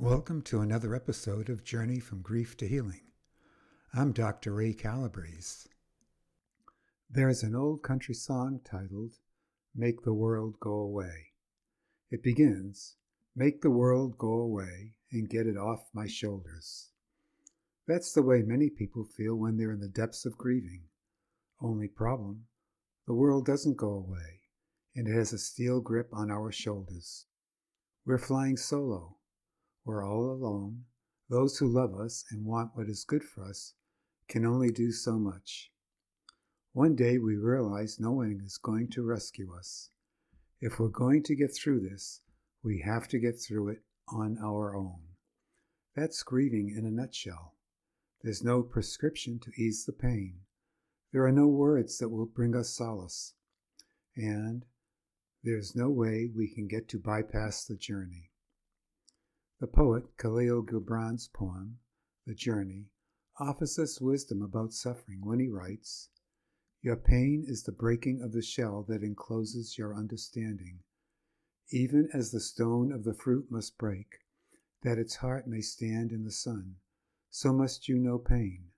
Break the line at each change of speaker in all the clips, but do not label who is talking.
Welcome to another episode of Journey from Grief to Healing. I'm Dr. Ray Calabrese. There is an old country song titled, "Make the World Go Away." It begins, "Make the world go away and get it off my shoulders." That's the way many people feel when they're in the depths of grieving. Only problem, the world doesn't go away, and it has a steel grip on our shoulders. We're flying solo. We're all alone. Those who love us and want what is good for us can only do so much. One day we realize no one is going to rescue us. If we're going to get through this, we have to get through it on our own. That's grieving in a nutshell. There's no prescription to ease the pain. There are no words that will bring us solace. And there's no way we can get to bypass the journey. The poet Khalil Gibran's poem, The Journey, offers us wisdom about suffering when he writes, "Your pain is the breaking of the shell that encloses your understanding. Even as the stone of the fruit must break, that its heart may stand in the sun, so must you know pain.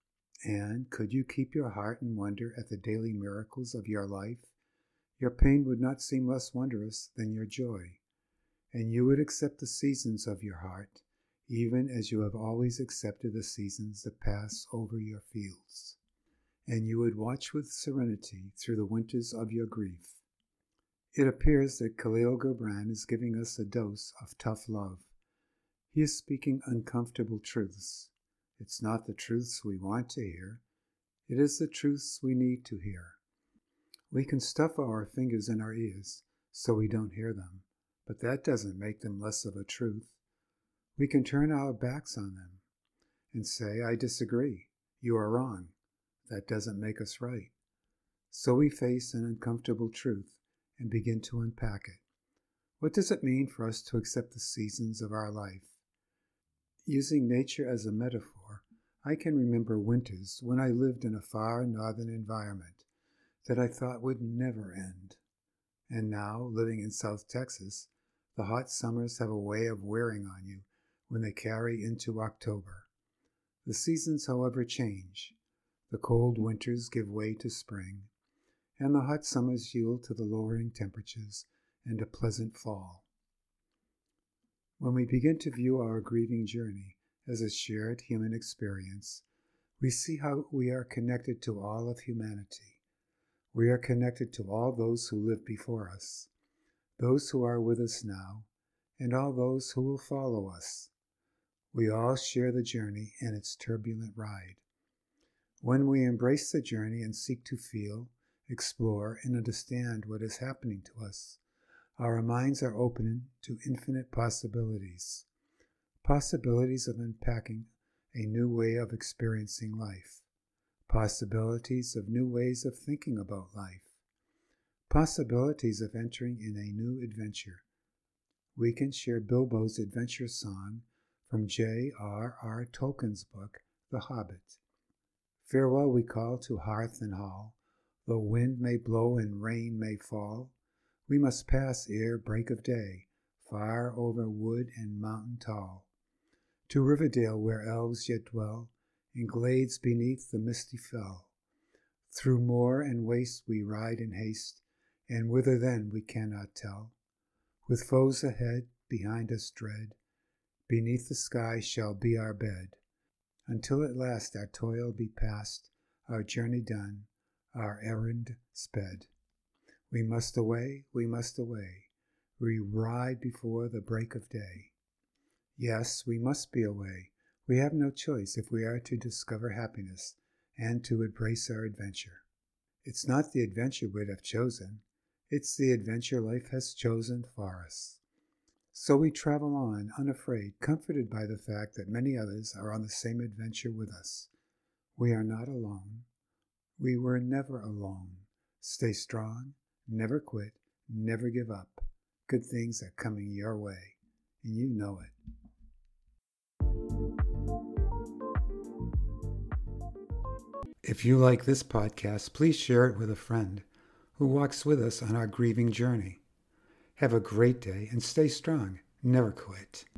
And could you keep your heart in wonder at the daily miracles of your life, your pain would not seem less wondrous than your joy. And you would accept the seasons of your heart, even as you have always accepted the seasons that pass over your fields. And you would watch with serenity through the winters of your grief." It appears that Khalil Gibran is giving us a dose of tough love. He is speaking uncomfortable truths. It's not the truths we want to hear. It is the truths we need to hear. We can stuff our fingers in our ears so we don't hear them. But that doesn't make them less of a truth. We can turn our backs on them and say, "I disagree. You are wrong." That doesn't make us right. So we face an uncomfortable truth and begin to unpack it. What does it mean for us to accept the seasons of our life? Using nature as a metaphor, I can remember winters when I lived in a far northern environment that I thought would never end. And now, living in South Texas, the hot summers have a way of wearing on you when they carry into October. The seasons, however, change. The cold winters give way to spring, and the hot summers yield to the lowering temperatures and a pleasant fall. When we begin to view our grieving journey as a shared human experience, we see how we are connected to all of humanity. We are connected to all those who lived before us, those who are with us now, and all those who will follow us. We all share the journey and its turbulent ride. When we embrace the journey and seek to feel, explore, and understand what is happening to us, our minds are open to infinite possibilities. Possibilities of unpacking a new way of experiencing life. Possibilities of new ways of thinking about life. Possibilities of entering in a new adventure. We can share Bilbo's adventure song from J.R.R. Tolkien's book, The Hobbit. Farewell we call to hearth and hall, though wind may blow and rain may fall, we must pass ere break of day, far over wood and mountain tall. To Riverdale where elves yet dwell, in glades beneath the misty fell. Through moor and waste we ride in haste, and whither then we cannot tell. With foes ahead, behind us dread, beneath the sky shall be our bed, until at last our toil be past, our journey done, our errand sped. We must away, we ride before the break of day. Yes, we must be away. We have no choice if we are to discover happiness and to embrace our adventure. It's not the adventure we'd have chosen. It's the adventure life has chosen for us. So we travel on, unafraid, comforted by the fact that many others are on the same adventure with us. We are not alone. We were never alone. Stay strong, never quit, never give up. Good things are coming your way, and you know it. If you like this podcast, please share it with a friend who walks with us on our grieving journey. Have a great day and stay strong. Never quit.